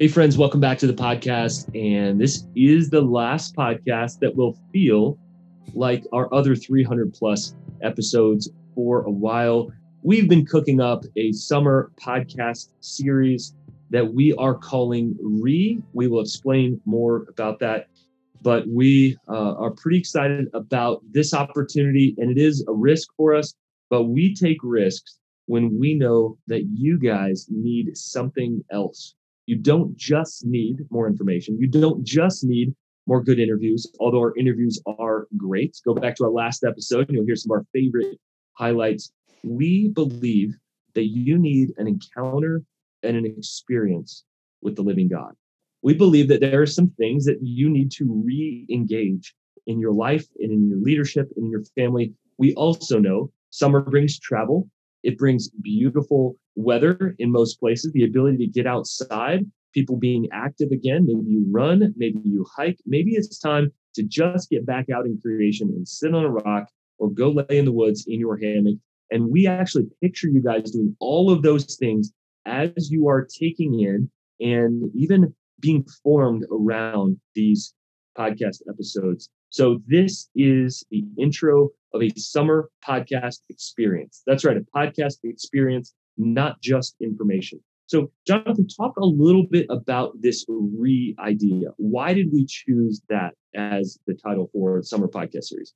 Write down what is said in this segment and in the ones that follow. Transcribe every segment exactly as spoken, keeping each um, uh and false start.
Hey, friends, welcome back to the podcast. And this is the last podcast that will feel like our other three hundred plus episodes for a while. We've been cooking up a summer podcast series that we are calling Re. We will explain more about that, but we uh, are pretty excited about this opportunity, and it is a risk for us, but we take risks when we know that you guys need something else. You don't just need more information. You don't just need more good interviews, although our interviews are great. Go back to our last episode and you'll hear some of our favorite highlights. We believe that you need an encounter and an experience with the living God. We believe that there are some things that you need to re-engage in your life and in your leadership and in your family. We also know summer brings travel. It brings beautiful weather in most places, the ability to get outside, people being active again. Maybe you run, maybe you hike. Maybe it's time to just get back out in creation and sit on a rock or go lay in the woods in your hammock. And we actually picture you guys doing all of those things as you are taking in and even being formed around these podcast episodes. So this is the intro of a summer podcast experience. That's right, a podcast experience, not just information. So Jonathan, talk a little bit about this Re idea. Why did we choose that as the title for the summer podcast series?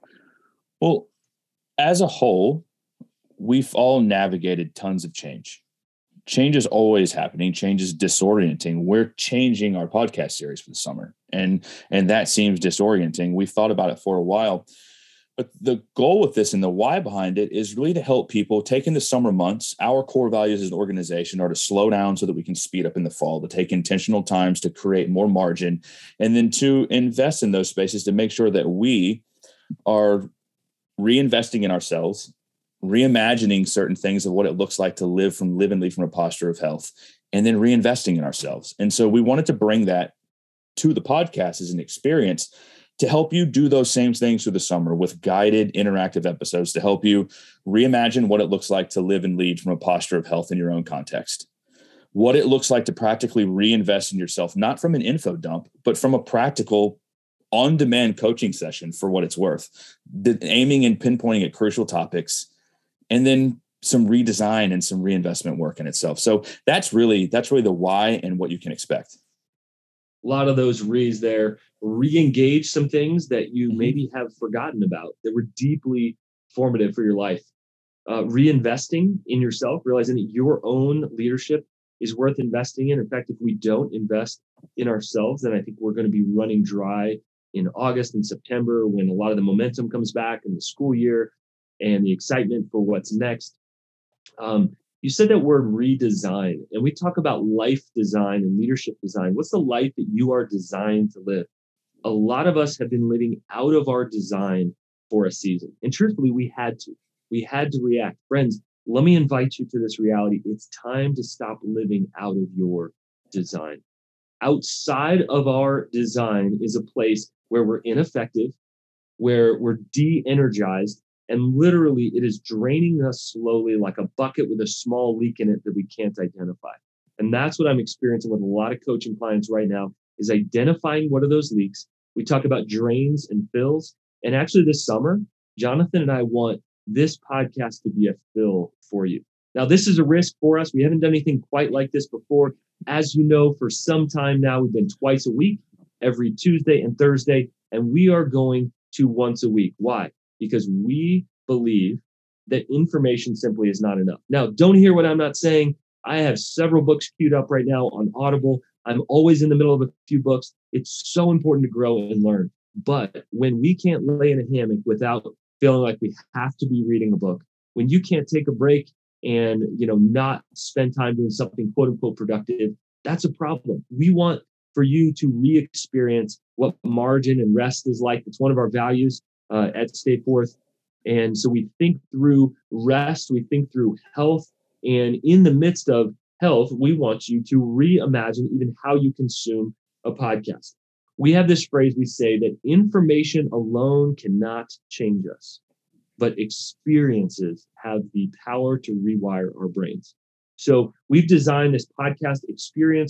Well, as a whole, we've all navigated tons of change. Change is always happening. Change is disorienting. We're changing our podcast series for the summer, and and that seems disorienting. We've thought about it for a while, but the goal with this and the why behind it is really to help people take in the summer months. Our core values as an organization are to slow down so that we can speed up in the fall, to take intentional times to create more margin, and then to invest in those spaces to make sure that we are reinvesting in ourselves, reimagining certain things of what it looks like to live from live and lead from a posture of health, and then reinvesting in ourselves. And so we wanted to bring that to the podcast as an experience to help you do those same things through the summer with guided interactive episodes to help you reimagine what it looks like to live and lead from a posture of health in your own context, what it looks like to practically reinvest in yourself, not from an info dump, but from a practical on-demand coaching session for what it's worth, the, aiming and pinpointing at crucial topics, and then some redesign and some reinvestment work in itself. So that's really, that's really the why and what you can expect. A lot of those re's there, re-engage some things that you Mm-hmm. maybe have forgotten about that were deeply formative for your life. Uh, reinvesting in yourself, realizing that your own leadership is worth investing in. In fact, if we don't invest in ourselves, then I think we're going to be running dry in August and September when a lot of the momentum comes back in the school year and the excitement for what's next. Um, you said that word redesign, and we talk about life design and leadership design. What's the life that you are designed to live? A lot of us have been living out of our design for a season. And truthfully, we had to. We had to react. Friends, let me invite you to this reality. It's time to stop living out of your design. Outside of our design is a place where we're ineffective, where we're de-energized, and literally it is draining us slowly like a bucket with a small leak in it that we can't identify. And that's what I'm experiencing with a lot of coaching clients right now, is identifying what are those leaks. We talk about drains and fills. And actually this summer, Jonathan and I want this podcast to be a fill for you. Now, this is a risk for us. We haven't done anything quite like this before. As you know, for some time now, we've been twice a week, every Tuesday and Thursday, and we are going to once a week. Why? Because we believe that information simply is not enough. Now, don't hear what I'm not saying. I have several books queued up right now on Audible. I'm always in the middle of a few books. It's so important to grow and learn. But when we can't lay in a hammock without feeling like we have to be reading a book, when you can't take a break and, you know, not spend time doing something quote unquote productive, that's a problem. We want for you to re-experience what margin and rest is like. It's one of our values uh, at Stay Forth. And so we think through rest, we think through health. And in the midst of health, we want you to reimagine even how you consume a podcast. We have this phrase we say that information alone cannot change us, but experiences have the power to rewire our brains. So we've designed this podcast experience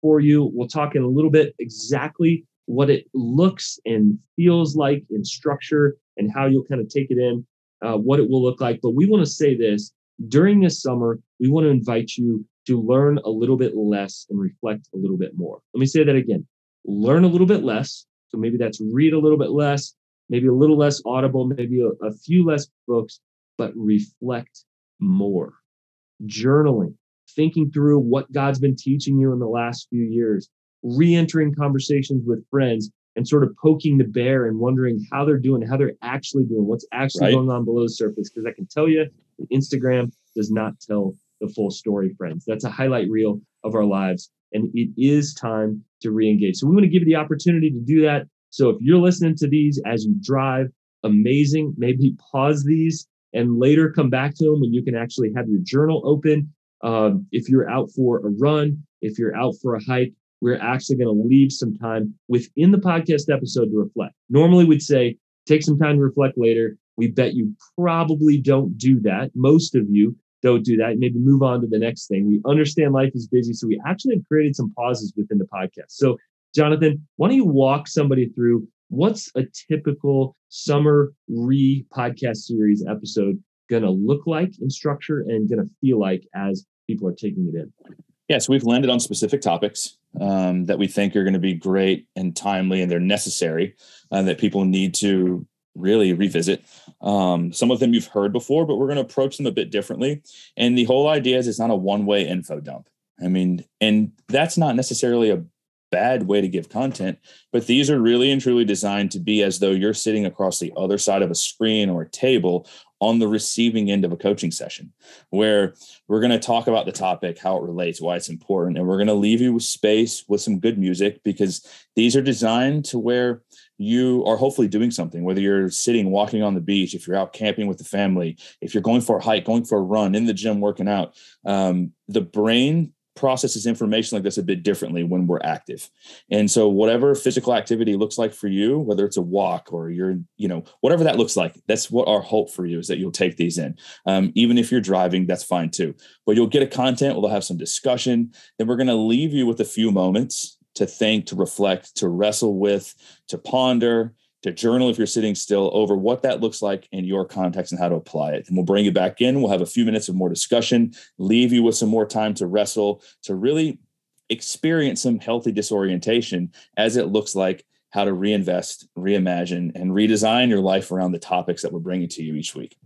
for you. We'll talk in a little bit exactly what it looks and feels like in structure and how you'll kind of take it in, uh, what it will look like. But we want to say this, during this summer, we want to invite you to learn a little bit less and reflect a little bit more. Let me say that again. Learn a little bit less. So maybe that's read a little bit less, maybe a little less Audible, maybe a, a few less books, but reflect more. Journaling, thinking through what God's been teaching you in the last few years, re-entering conversations with friends and sort of poking the bear and wondering how they're doing, how they're actually doing, what's actually Right. going on below the surface. Because I can tell you, Instagram does not tell the full story, friends. That's a highlight reel of our lives. And it is time to re-engage. So we want to give you the opportunity to do that. So if you're listening to these as you drive, amazing. Maybe pause these and later come back to them when you can actually have your journal open. Um, if you're out for a run, if you're out for a hike, we're actually going to leave some time within the podcast episode to reflect. Normally we'd say, take some time to reflect later. We bet you probably don't do that. Most of you don't do that. Maybe move on to the next thing. We understand life is busy. So we actually have created some pauses within the podcast. So Jonathan, why don't you walk somebody through what's a typical summer re-podcast series episode going to look like in structure and going to feel like as people are taking it in? Yeah, so we've landed on specific topics um, that we think are going to be great and timely, and they're necessary, and that people need to really revisit. Um, some of them you've heard before, but we're going to approach them a bit differently. And the whole idea is it's not a one-way info dump. I mean, and that's not necessarily a bad way to give content, but these are really and truly designed to be as though you're sitting across the other side of a screen or a table on the receiving end of a coaching session, where we're going to talk about the topic, how it relates, why it's important. And we're going to leave you with space with some good music, because these are designed to where you are hopefully doing something, whether you're sitting, walking on the beach, if you're out camping with the family, if you're going for a hike, going for a run, in the gym, working out. Um, the brain processes information like this a bit differently when we're active. And so whatever physical activity looks like for you, whether it's a walk or you're, you know, whatever that looks like, that's what our hope for you is, that you'll take these in. Um, even if you're driving, that's fine too. But you'll get a content, we'll have some discussion. Then we're going to leave you with a few moments to think, to reflect, to wrestle with, to ponder, to journal if you're sitting still, over what that looks like in your context and how to apply it. And we'll bring you back in. We'll have a few minutes of more discussion, leave you with some more time to wrestle, to really experience some healthy disorientation as it looks like how to reinvest, reimagine, and redesign your life around the topics that we're bringing to you each week.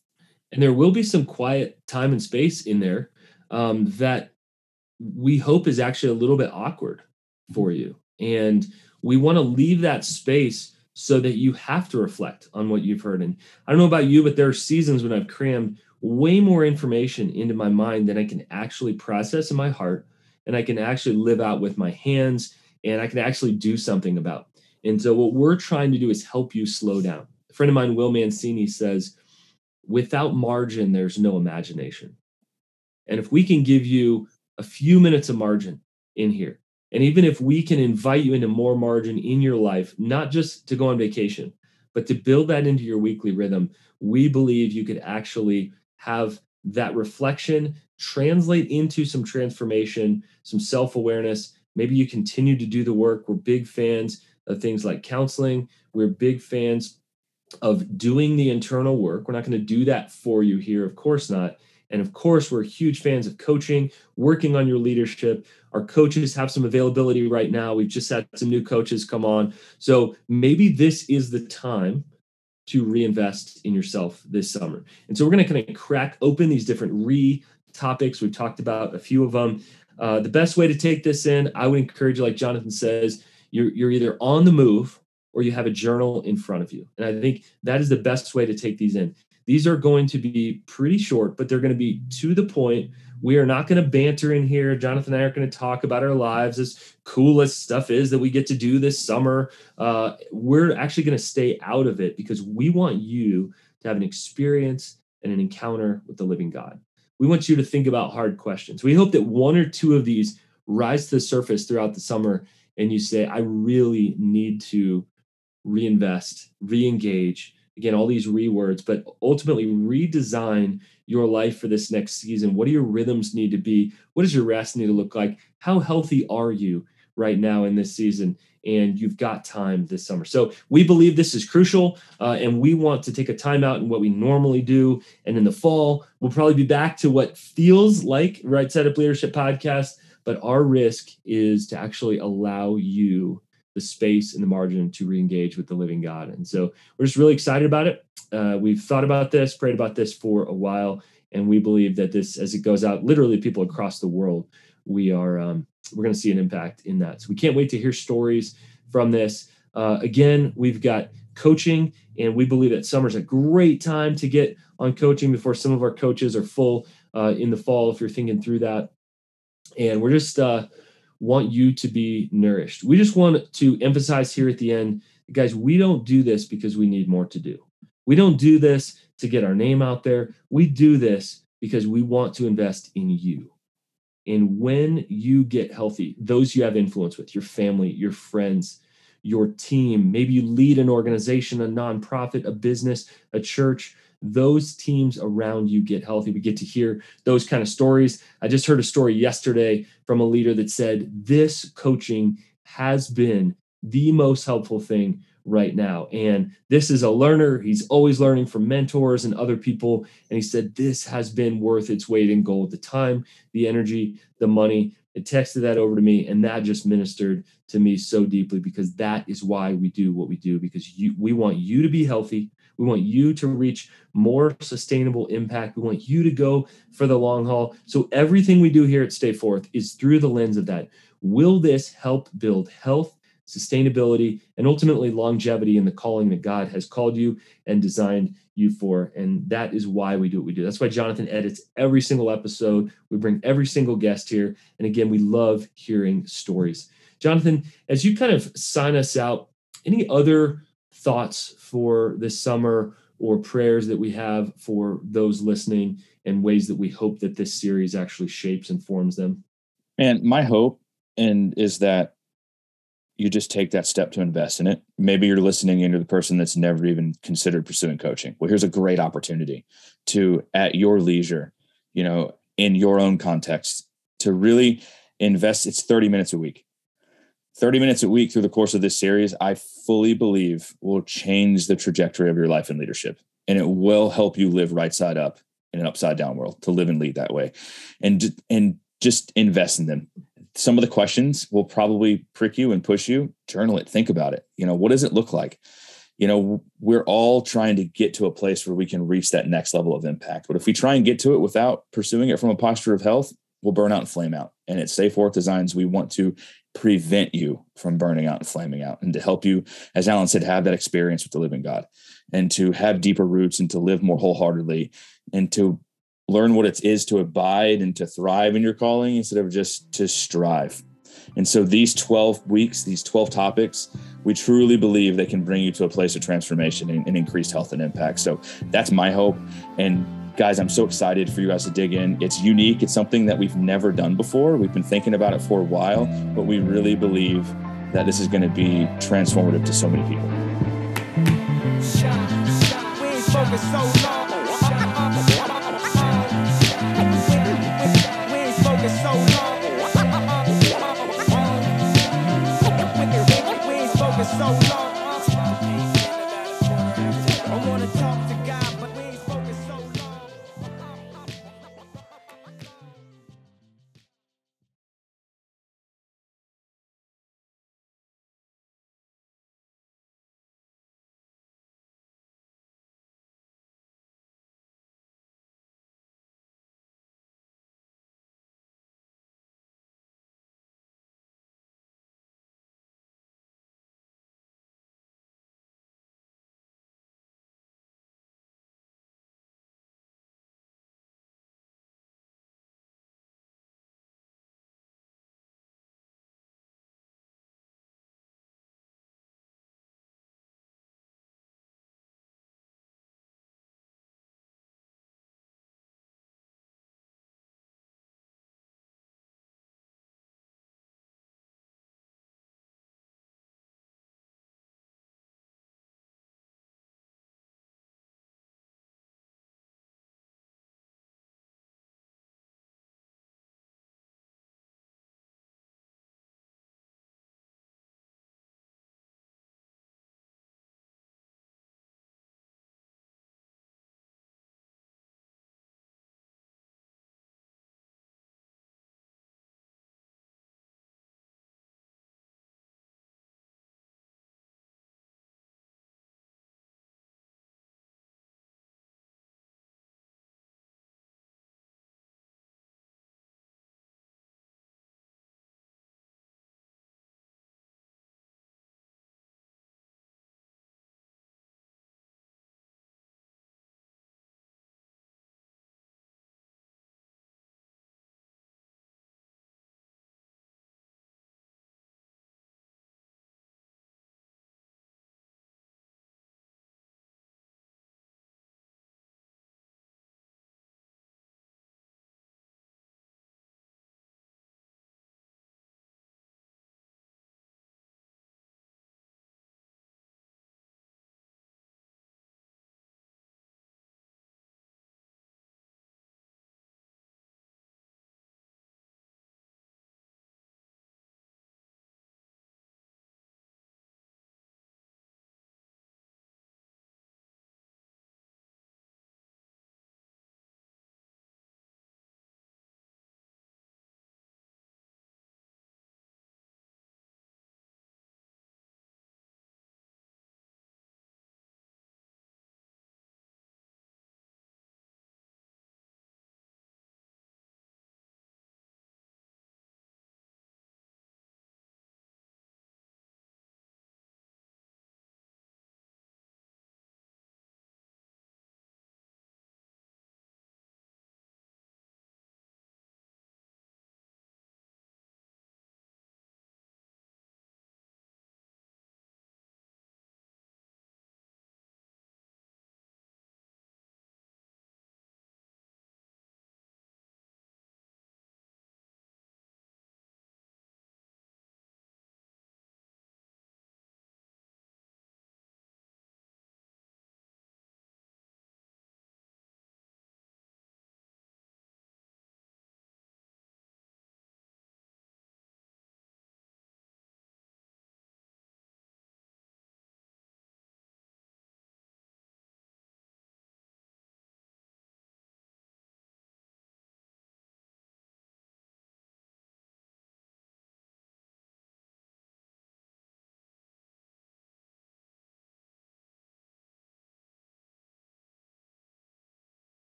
And there will be some quiet time and space in there um, that we hope is actually a little bit awkward for you. And we want to leave that space so that you have to reflect on what you've heard. And I don't know about you, but there are seasons when I've crammed way more information into my mind than I can actually process in my heart, and I can actually live out with my hands, and I can actually do something about. And so what we're trying to do is help you slow down. A friend of mine, Will Mancini, says, without margin, there's no imagination. And if we can give you a few minutes of margin in here, and even if we can invite you into more margin in your life, not just to go on vacation, but to build that into your weekly rhythm, we believe you could actually have that reflection translate into some transformation, some self-awareness. Maybe you continue to do the work. We're big fans of things like counseling. We're big fans of doing the internal work. We're not going to do that for you here, of course not. And of course, we're huge fans of coaching, working on your leadership. Our coaches have some availability right now. We've just had some new coaches come on. So maybe this is the time to reinvest in yourself this summer. And so we're going to kind of crack open these different re topics. We've talked about a few of them. Uh, the best way to take this in, I would encourage you, like Jonathan says, you're, you're either on the move or you have a journal in front of you. And I think that is the best way to take these in. These are going to be pretty short, but they're going to be to the point. We are not going to banter in here. Jonathan and I are going to talk about our lives, as cool as stuff is that we get to do this summer. Uh, we're actually going to stay out of it because we want you to have an experience and an encounter with the living God. We want you to think about hard questions. We hope that one or two of these rise to the surface throughout the summer, and you say, I really need to reinvest, re-engage, again, all these rewords, but ultimately redesign your life for this next season. What do your rhythms need to be? What does your rest need to look like? How healthy are you right now in this season? And you've got time this summer. So we believe this is crucial, uh, and we want to take a time out in what we normally do. And in the fall, we'll probably be back to what feels like Right Side Up Leadership Podcast, but our risk is to actually allow you the space and the margin to re-engage with the living God. And so we're just really excited about it. Uh, we've thought about this, prayed about this for a while, and we believe that this, as it goes out, literally people across the world, we are um, we're going to see an impact in that. So we can't wait to hear stories from this. Uh, again, we've got coaching, and we believe that summer's a great time to get on coaching before some of our coaches are full uh, in the fall, if you're thinking through that. And we're just uh, want you to be nourished. We just want to emphasize here at the end, guys, we don't do this because we need more to do. We don't do this to get our name out there. We do this because we want to invest in you. And when you get healthy, those you have influence with, your family, your friends, your team, maybe you lead an organization, a nonprofit, a business, a church, those teams around you get healthy. We get to hear those kind of stories. I just heard a story yesterday from a leader that said this coaching has been the most helpful thing right now. And this is a learner. He's always learning from mentors and other people. And he said, this has been worth its weight in gold, the time, the energy, the money. It texted that over to me, and that just ministered to me so deeply, because that is why we do what we do, because you, we want you to be healthy. We want you to reach more sustainable impact. We want you to go for the long haul. So everything we do here at Stay Forth is through the lens of that. Will this help build health, sustainability, and ultimately longevity in the calling that God has called you and designed you for? And that is why we do what we do. That's why Jonathan edits every single episode. We bring every single guest here. And again, we love hearing stories. Jonathan, as you kind of sign us out, any other thoughts for this summer or prayers that we have for those listening, and ways that we hope that this series actually shapes and forms them? And my hope and is that you just take that step to invest in it. Maybe you're listening and you're the person that's never even considered pursuing coaching. Well, here's a great opportunity to, at your leisure, you know, in your own context, to really invest. It's thirty minutes a week. thirty minutes a week through the course of this series, I fully believe will change the trajectory of your life in leadership. And it will help you live right side up in an upside down world, to live and lead that way. And, and just invest in them. Some of the questions will probably prick you and push you. Journal it. Think about it. You know, what does it look like? You know, we're all trying to get to a place where we can reach that next level of impact. But if we try and get to it without pursuing it from a posture of health, we'll burn out and flame out. And at Stay Forth Designs, we want to prevent you from burning out and flaming out, and to help you, as Alan said, have that experience with the living God, and to have deeper roots, and to live more wholeheartedly, and to learn what it is to abide and to thrive in your calling instead of just to strive. And so these twelve weeks, these twelve topics, we truly believe they can bring you to a place of transformation and, and increased health and impact. So that's my hope. And guys, I'm so excited for you guys to dig in. It's unique. It's something that we've never done before. We've been thinking about it for a while, but we really believe that this is going to be transformative to so many people.